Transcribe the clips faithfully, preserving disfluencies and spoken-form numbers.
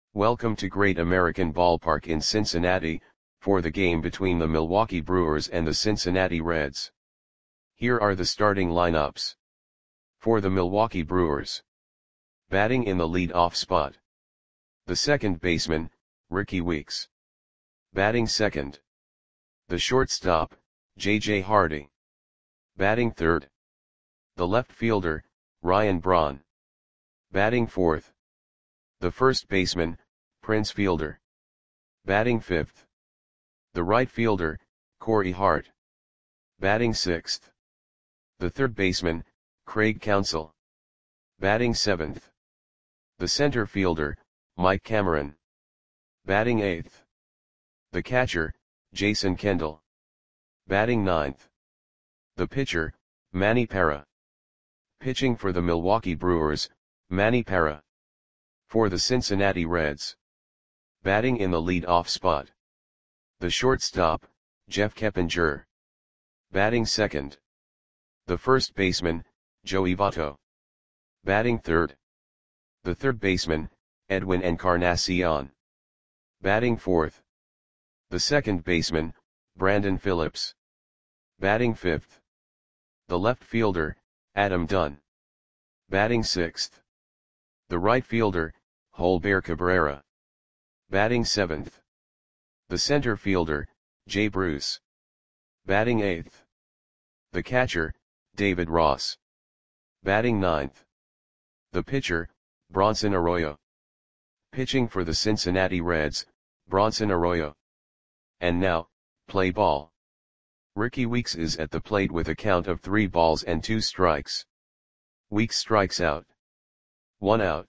Welcome to Great American Ballpark in Cincinnati, for the game between the Milwaukee Brewers and the Cincinnati Reds. Here are the starting lineups. For the Milwaukee Brewers. Batting in the lead-off spot. The second baseman, Rickie Weeks. Batting second. The shortstop, J J Hardy. Batting third. The left fielder, Ryan Braun. Batting fourth. The first baseman, Prince Fielder. Batting fifth. The right fielder, Corey Hart. Batting sixth. The third baseman, Craig Counsell. Batting seventh. The center fielder, Mike Cameron. Batting eighth. The catcher, Jason Kendall. Batting ninth. The pitcher, Manny Parra. Pitching for the Milwaukee Brewers, Manny Parra. For the Cincinnati Reds. Batting in the lead-off spot. The shortstop, Jeff Keppinger. Batting second. The first baseman, Joey Votto. Batting third. The third baseman, Edwin Encarnacion. Batting fourth. The second baseman, Brandon Phillips. Batting fifth. The left fielder, Adam Dunn. Batting sixth. The right fielder, Holber Cabrera. Batting seventh. The center fielder, Jay Bruce. Batting eighth. The catcher, David Ross. Batting ninth. The pitcher, Bronson Arroyo. Pitching for the Cincinnati Reds, Bronson Arroyo. And now, play ball. Rickie Weeks is at the plate with a count of three balls and two strikes. Weeks strikes out. One out.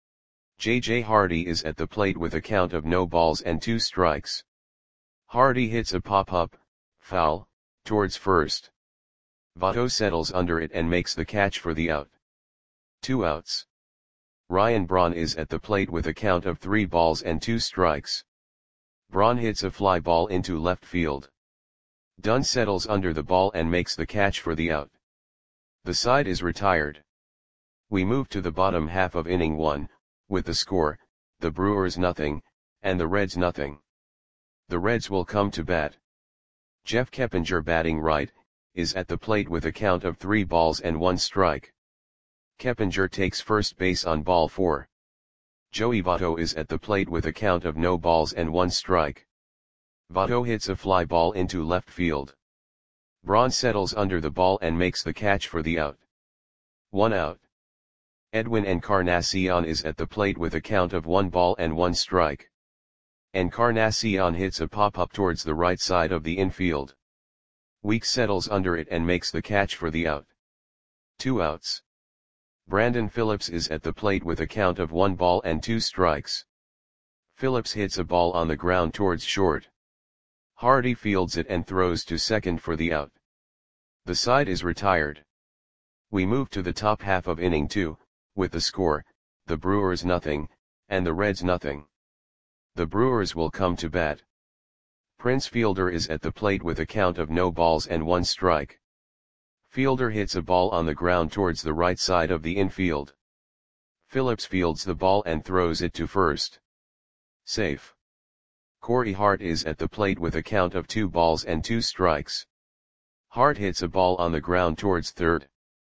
J J Hardy is at the plate with a count of no balls and two strikes. Hardy hits a pop-up, foul, towards first. Votto settles under it and makes the catch for the out. Two outs. Ryan Braun is at the plate with a count of three balls and two strikes. Braun hits a fly ball into left field. Dunn settles under the ball and makes the catch for the out. The side is retired. We move to the bottom half of inning one, with the score, the Brewers nothing, and the Reds nothing. The Reds will come to bat. Jeff Keppinger batting right, is at the plate with a count of three balls and one strike. Keppinger takes first base on ball four. Joey Votto is at the plate with a count of no balls and one strike. Votto hits a fly ball into left field. Braun settles under the ball and makes the catch for the out. One out. Edwin Encarnacion is at the plate with a count of one ball and one strike. Encarnacion hits a pop-up towards the right side of the infield. Weeks settles under it and makes the catch for the out. Two outs. Brandon Phillips is at the plate with a count of one ball and two strikes. Phillips hits a ball on the ground towards short. Hardy fields it and throws to second for the out. The side is retired. We move to the top half of inning two, with the score, the Brewers nothing, and the Reds nothing. The Brewers will come to bat. Prince Fielder is at the plate with a count of no balls and one strike. Fielder hits a ball on the ground towards the right side of the infield. Phillips fields the ball and throws it to first. Safe. Corey Hart is at the plate with a count of two balls and two strikes. Hart hits a ball on the ground towards third.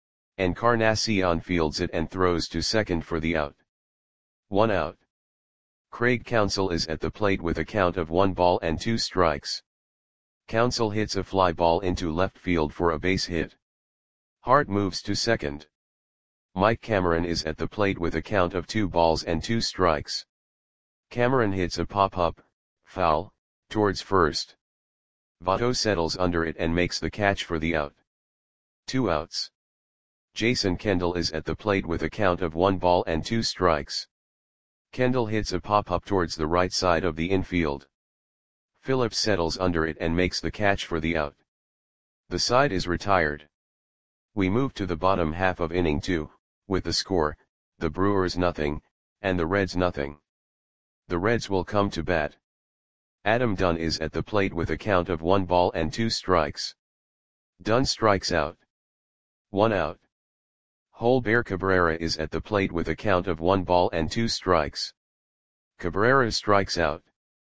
Encarnacion fields it and throws to second for the out. One out. Craig Counsell is at the plate with a count of one ball and two strikes. Counsell hits a fly ball into left field for a base hit. Hart moves to second. Mike Cameron is at the plate with a count of two balls and two strikes. Cameron hits a pop-up, foul, towards first. Votto settles under it and makes the catch for the out. Two outs. Jason Kendall is at the plate with a count of one ball and two strikes. Kendall hits a pop-up towards the right side of the infield. Phillips settles under it and makes the catch for the out. The side is retired. We move to the bottom half of inning two, with the score, the Brewers nothing, and the Reds nothing. The Reds will come to bat. Adam Dunn is at the plate with a count of one ball and two strikes. Dunn strikes out. One out. Holber Cabrera is at the plate with a count of one ball and two strikes. Cabrera strikes out.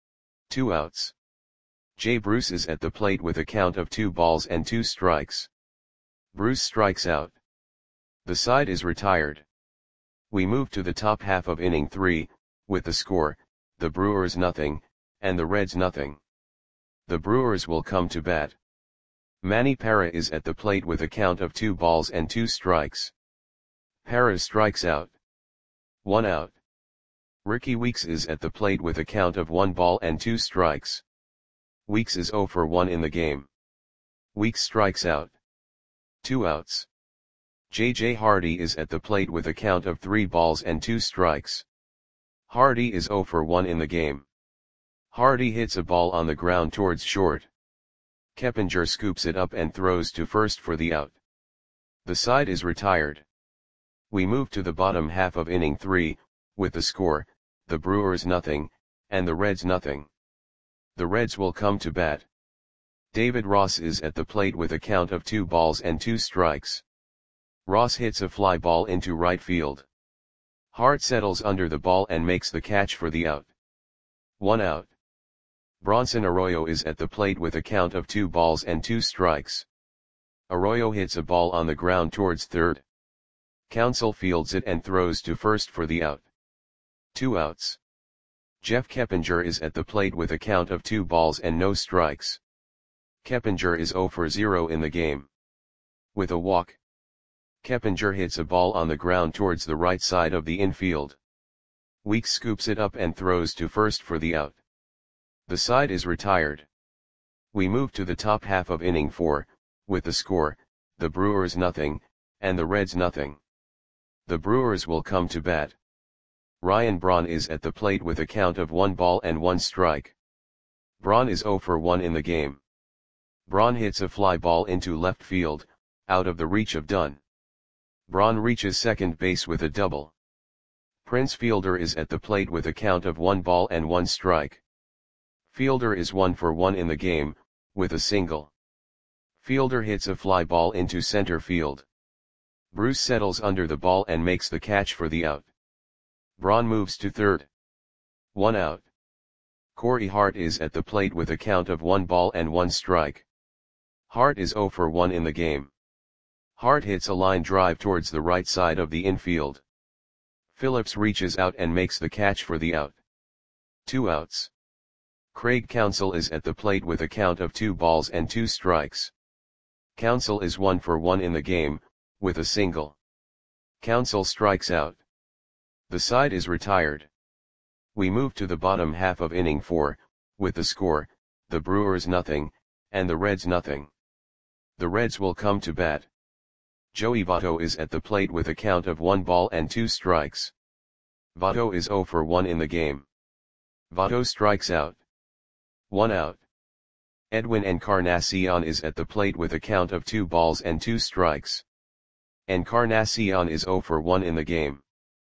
Two outs. Jay Bruce is at the plate with a count of two balls and two strikes. Bruce strikes out. The side is retired. We move to the top half of inning three, with the score, the Brewers nothing, and the Reds nothing. The Brewers will come to bat. Manny Parra is at the plate with a count of two balls and two strikes. Parra strikes out. One out. Ricky Weeks is at the plate with a count of one ball and two strikes. Weeks is oh for one in the game. Weeks strikes out. Two outs. J J Hardy is at the plate with a count of three balls and two strikes. Hardy is oh for one in the game. Hardy hits a ball on the ground towards short. Keppinger scoops it up and throws to first for the out. The side is retired. We move to the bottom half of inning three, with the score, the Brewers nothing, and the Reds nothing. The Reds will come to bat. David Ross is at the plate with a count of two balls and two strikes. Ross hits a fly ball into right field. Hart settles under the ball and makes the catch for the out. One out. Bronson Arroyo is at the plate with a count of two balls and two strikes. Arroyo hits a ball on the ground towards third. Counsell fields it and throws to first for the out. Two outs. Jeff Keppinger is at the plate with a count of two balls and no strikes. Keppinger is oh for zero in the game. With a walk. Keppinger hits a ball on the ground towards the right side of the infield. Weeks scoops it up and throws to first for the out. The side is retired. We move to the top half of inning four, with the score, the Brewers nothing, and the Reds nothing. The Brewers will come to bat. Ryan Braun is at the plate with a count of one ball and one strike. Braun is oh for one in the game. Braun hits a fly ball into left field, out of the reach of Dunn. Braun reaches second base with a double. Prince Fielder is at the plate with a count of one ball and one strike. Fielder is one for one in the game, with a single. Fielder hits a fly ball into center field. Bruce settles under the ball and makes the catch for the out. Braun moves to third. One out. Corey Hart is at the plate with a count of one ball and one strike. Hart is oh for one in the game. Hart hits a line drive towards the right side of the infield. Phillips reaches out and makes the catch for the out. Two outs. Craig Counsell is at the plate with a count of two balls and two strikes. Counsell is one for one in the game, with a single. Counsell strikes out. The side is retired. We move to the bottom half of inning four, with the score, the Brewers nothing, and the Reds nothing. The Reds will come to bat. Joey Votto is at the plate with a count of one ball and two strikes. Votto is oh for one in the game. Votto strikes out. One out. Edwin Encarnacion is at the plate with a count of two balls and two strikes. Encarnacion is oh for one in the game.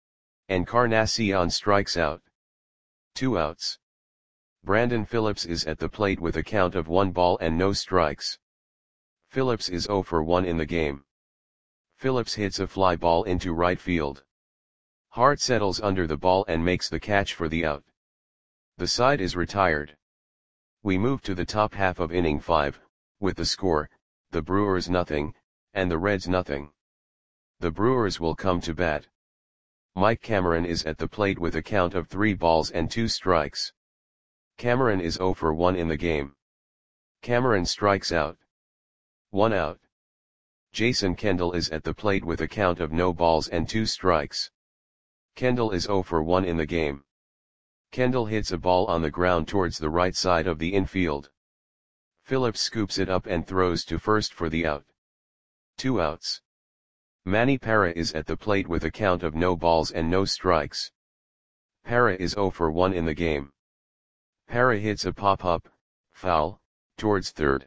Encarnacion strikes out. Two outs. Brandon Phillips is at the plate with a count of one ball and no strikes. Phillips is oh for one in the game. Phillips hits a fly ball into right field. Hart settles under the ball and makes the catch for the out. The side is retired. We move to the top half of inning five, with the score, the Brewers nothing, and the Reds nothing. The Brewers will come to bat. Mike Cameron is at the plate with a count of three balls and two strikes. Cameron is oh for one in the game. Cameron strikes out. One out. Jason Kendall is at the plate with a count of no balls and two strikes. Kendall is oh for one in the game. Kendall hits a ball on the ground towards the right side of the infield. Phillips scoops it up and throws to first for the out. Two outs. Manny Parra is at the plate with a count of no balls and no strikes. Parra is oh for one in the game. Parra hits a pop-up, foul, towards third.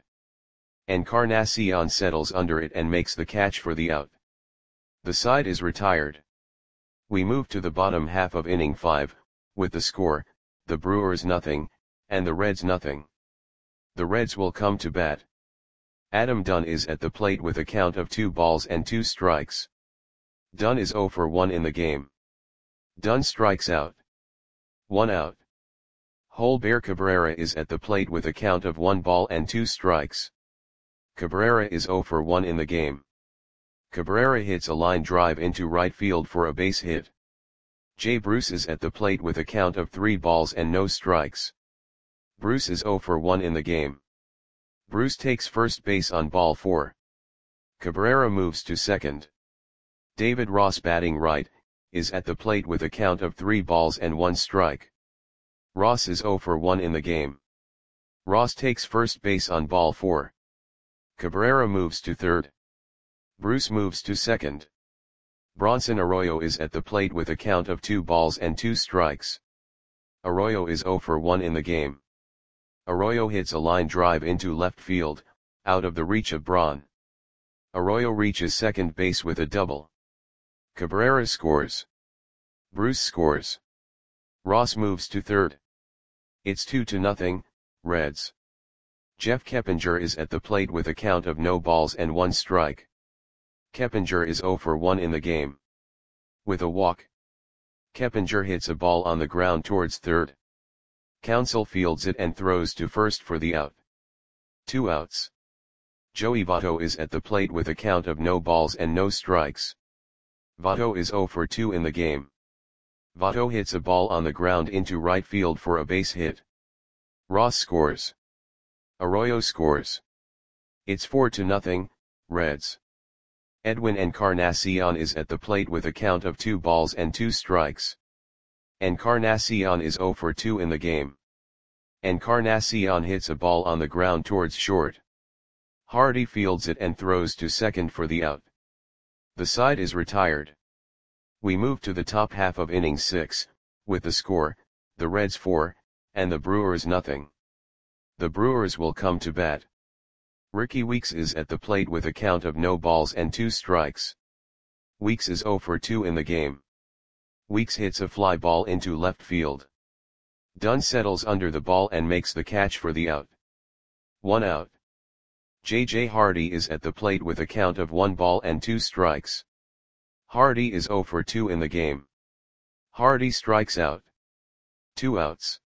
Encarnacion settles under it and makes the catch for the out. The side is retired. We move to the bottom half of inning five, with the score, the Brewers nothing, and the Reds nothing. The Reds will come to bat. Adam Dunn is at the plate with a count of two balls and two strikes. Dunn is oh for one in the game. Dunn strikes out. One out. Holber Cabrera is at the plate with a count of one ball and two strikes. Cabrera is zero for one in the game. Cabrera hits a line drive into right field for a base hit. Jay Bruce is at the plate with a count of three balls and no strikes. Bruce is zero for one in the game. Bruce takes first base on ball four. Cabrera moves to second. David Ross, batting right, is at the plate with a count of three balls and one strike. Ross is zero for one in the game. Ross takes first base on ball four. Cabrera moves to third. Bruce moves to second. Bronson Arroyo is at the plate with a count of two balls and two strikes. Arroyo is zero for one in the game. Arroyo hits a line drive into left field, out of the reach of Bron. Arroyo reaches second base with a double. Cabrera scores. Bruce scores. Ross moves to third. It's two to nothing, Reds. Jeff Keppinger is at the plate with a count of no balls and one strike. Keppinger is zero for one in the game. With a walk, Keppinger hits a ball on the ground towards third. Counsell fields it and throws to first for the out. Two outs. Joey Votto is at the plate with a count of no balls and no strikes. Votto is zero for two in the game. Votto hits a ball on the ground into right field for a base hit. Ross scores. Arroyo scores. It's four to nothing, Reds. Edwin Encarnacion is at the plate with a count of two balls and two strikes. Encarnacion is zero for two in the game. Encarnacion hits a ball on the ground towards short. Hardy fields it and throws to second for the out. The side is retired. We move to the top half of inning six, with the score, the Reds four, and the Brewers nothing. The Brewers will come to bat. Ricky Weeks is at the plate with a count of no balls and two strikes. Weeks is zero for two in the game. Weeks hits a fly ball into left field. Dunn settles under the ball and makes the catch for the out. One out. J J Hardy is at the plate with a count of one ball and two strikes. Hardy is zero for two in the game. Hardy strikes out. Two outs.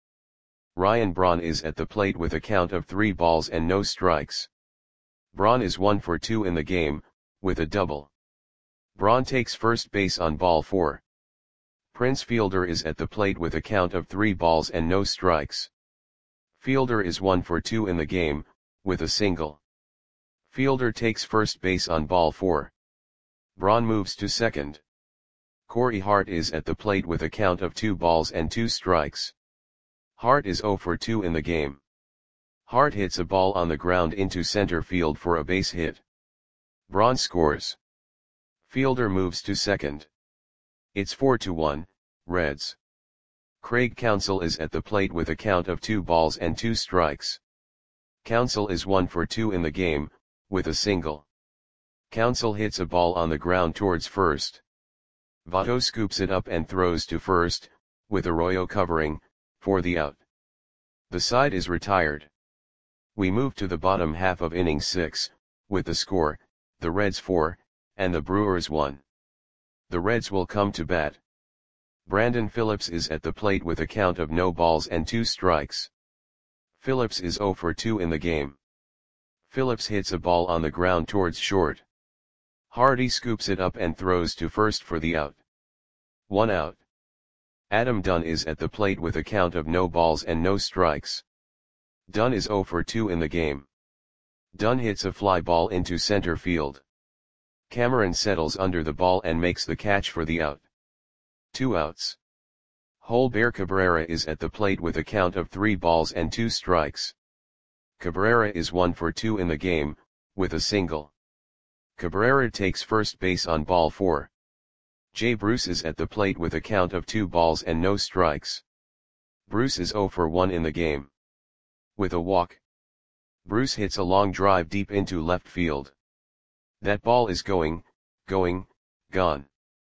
Ryan Braun is at the plate with a count of three balls and no strikes. Braun is one for two in the game, with a double. Braun takes first base on ball four. Prince Fielder is at the plate with a count of three balls and no strikes. Fielder is one for two in the game, with a single. Fielder takes first base on ball four. Braun moves to second. Corey Hart is at the plate with a count of two balls and two strikes. Hart is zero for two in the game. Hart hits a ball on the ground into center field for a base hit. Braun scores. Fielder moves to second. It's four to one, Reds. Craig Counsell is at the plate with a count of two balls and two strikes. Counsell is one for two in the game, with a single. Counsell hits a ball on the ground towards first. Votto scoops it up and throws to first, with Arroyo covering, for the out. The side is retired. We move to the bottom half of inning six, with the score, the Reds four, and the Brewers one. The Reds will come to bat. Brandon Phillips is at the plate with a count of no balls and two strikes. Phillips is zero for two in the game. Phillips hits a ball on the ground towards short. Hardy scoops it up and throws to first for the out. One out. Adam Dunn is at the plate with a count of no balls and no strikes. Dunn is zero for two in the game. Dunn hits a fly ball into center field. Cameron settles under the ball and makes the catch for the out. Two outs. Holber Cabrera is at the plate with a count of three balls and two strikes. Cabrera is one for two in the game, with a single. Cabrera takes first base on ball four. Jay Bruce is at the plate with a count of two balls and no strikes. Bruce is zero for one in the game. With a walk, Bruce hits a long drive deep into left field. That ball is going, going, gone.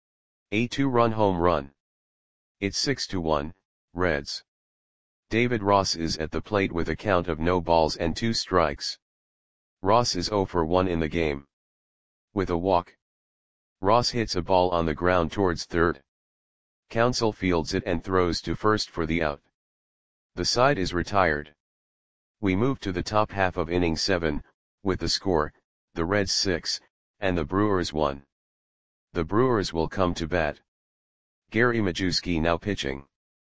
A two-run home run. It's six to one, Reds. David Ross is at the plate with a count of no balls and two strikes. Ross is zero for one in the game. With a walk, Ross hits a ball on the ground towards third. Counsell fields it and throws to first for the out. The side is retired. We move to the top half of inning seven, with the score, the Reds six, and the Brewers one. The Brewers will come to bat. Gary Majewski now pitching.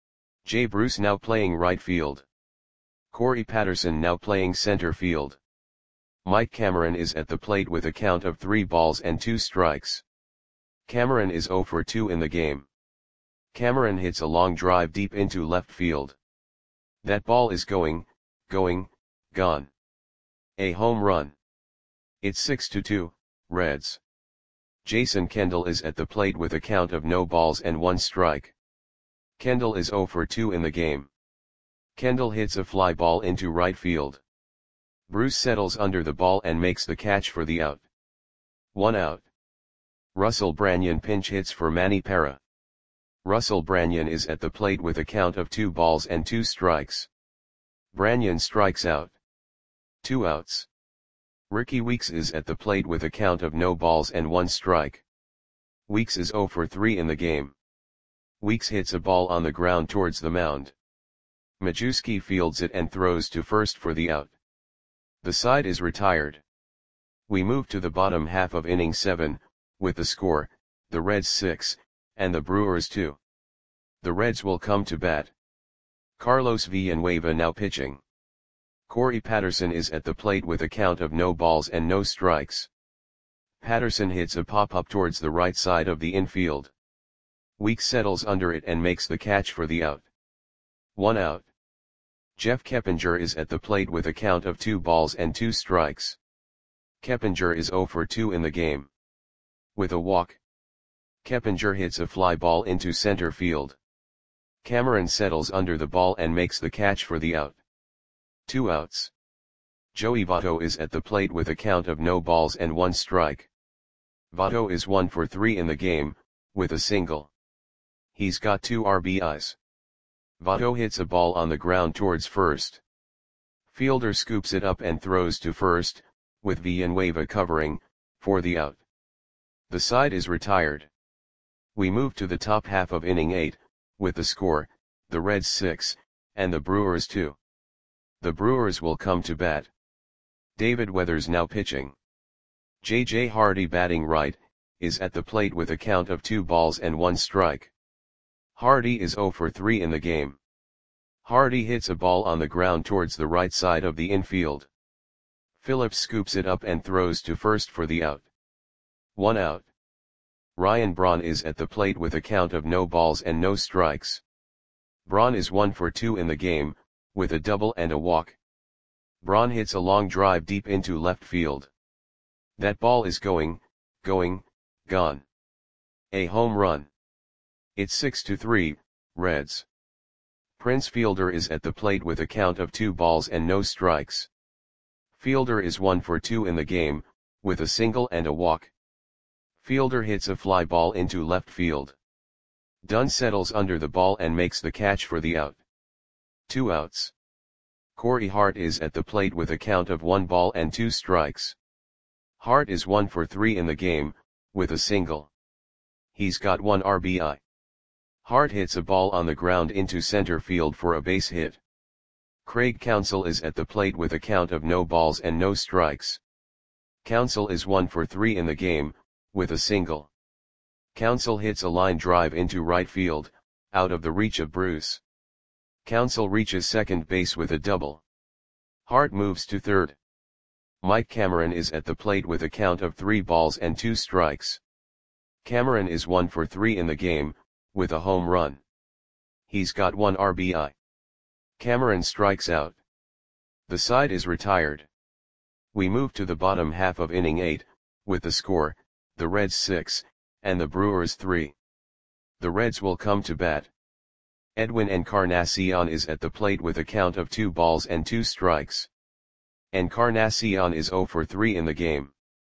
Jay Bruce now playing right field. Corey Patterson now playing center field. Mike Cameron is at the plate with a count of three balls and two strikes. Cameron is oh for two in the game. Cameron hits a long drive deep into left field. That ball is going, going, gone. A home run. It's six to two, Reds. Jason Kendall is at the plate with a count of no balls and one strike. Kendall is oh for two in the game. Kendall hits a fly ball into right field. Bruce settles under the ball and makes the catch for the out. One out. Russell Branyan pinch hits for Manny Parra. Russell Branyan is at the plate with a count of two balls and two strikes. Branyan strikes out. Two outs. Ricky Weeks is at the plate with a count of no balls and one strike. Weeks is oh for three in the game. Weeks hits a ball on the ground towards the mound. Majewski fields it and throws to first for the out. The side is retired. We move to the bottom half of inning seven, with the score, the Reds six, and the Brewers two. The Reds will come to bat. Carlos Villanueva now pitching. Corey Patterson is at the plate with a count of no balls and no strikes. Patterson hits a pop-up towards the right side of the infield. Weeks settles under it and makes the catch for the out. One out. Jeff Keppinger is at the plate with a count of two balls and two strikes. Keppinger is oh for two in the game. With a walk. Keppinger hits a fly ball into center field. Cameron settles under the ball and makes the catch for the out. Two outs. Joey Votto is at the plate with a count of no balls and one strike. Votto is one for three in the game, with a single. He's got two R B Is. Votto hits a ball on the ground towards first. Fielder scoops it up and throws to first, with Villanueva covering, for the out. The side is retired. We move to the top half of inning eight, with the score, the Reds six, and the Brewers two. The Brewers will come to bat. David Weathers now pitching. J J Hardy batting right, is at the plate with a count of two balls and one strike. Hardy is oh for three in the game. Hardy hits a ball on the ground towards the right side of the infield. Phillips scoops it up and throws to first for the out. One out. Ryan Braun is at the plate with a count of no balls and no strikes. Braun is one for two in the game, with a double and a walk. Braun hits a long drive deep into left field. That ball is going, going, gone. A home run. It's six to three, Reds. Prince Fielder is at the plate with a count of two balls and no strikes. Fielder is one for two in the game, with a single and a walk. Fielder hits a fly ball into left field. Dunn settles under the ball and makes the catch for the out. Two outs. Corey Hart is at the plate with a count of one ball and two strikes. Hart is one for three in the game, with a single. He's got one R B I. Hart hits a ball on the ground into center field for a base hit. Craig Counsell is at the plate with a count of no balls and no strikes. Counsell is one for three in the game, with a single. Counsell hits a line drive into right field, out of the reach of Bruce. Counsell reaches second base with a double. Hart moves to third. Mike Cameron is at the plate with a count of three balls and two strikes. Cameron is one for three in the game, with a home run. He's got one R B I. Cameron strikes out. The side is retired. We move to the bottom half of inning eight, with the score, the Reds six, and the Brewers three. The Reds will come to bat. Edwin Encarnacion is at the plate with a count of two balls and two strikes. Encarnacion is oh for three in the game.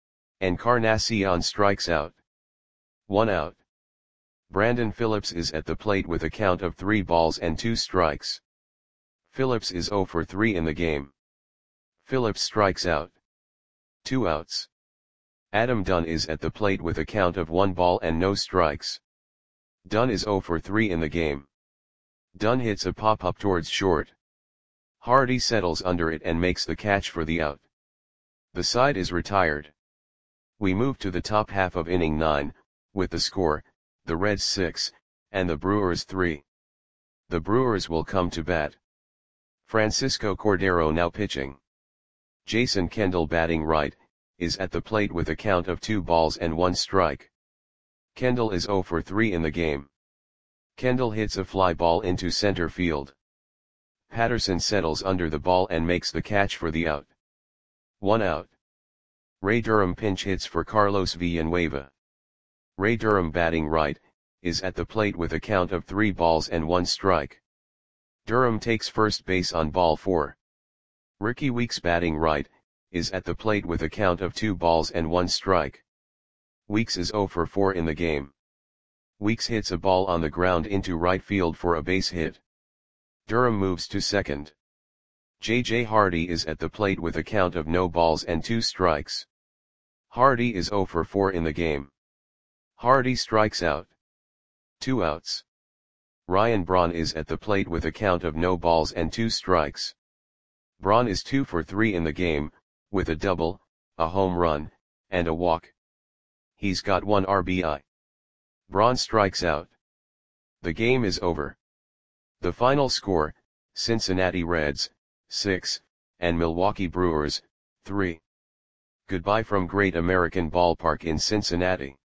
Encarnacion strikes out. One out. Brandon Phillips is at the plate with a count of three balls and two strikes. Phillips is oh for three in the game. Phillips strikes out. Two outs. Adam Dunn is at the plate with a count of one ball and no strikes. Dunn is oh for three in the game. Dunn hits a pop-up towards short. Hardy settles under it and makes the catch for the out. The side is retired. We move to the top half of inning nine, with the score, the Reds six, and the Brewers three. The Brewers will come to bat. Francisco Cordero now pitching. Jason Kendall batting right, is at the plate with a count of two balls and one strike. Kendall is zero for three in the game. Kendall hits a fly ball into center field. Patterson settles under the ball and makes the catch for the out. One out. Ray Durham pinch hits for Carlos Villanueva. Ray Durham batting right, is at the plate with a count of three balls and one strike. Durham takes first base on ball four. Ricky Weeks batting right, is at the plate with a count of two balls and one strike. Weeks is zero for four in the game. Weeks hits a ball on the ground into right field for a base hit. Durham moves to second. J J Hardy is at the plate with a count of no balls and two strikes. Hardy is zero for four in the game. Hardy strikes out. Two outs. Ryan Braun is at the plate with a count of no balls and two strikes. Braun is two for three in the game, with a double, a home run, and a walk. He's got one R B I. Braun strikes out. The game is over. The final score, Cincinnati Reds, six, and Milwaukee Brewers, three. Goodbye from Great American Ballpark in Cincinnati.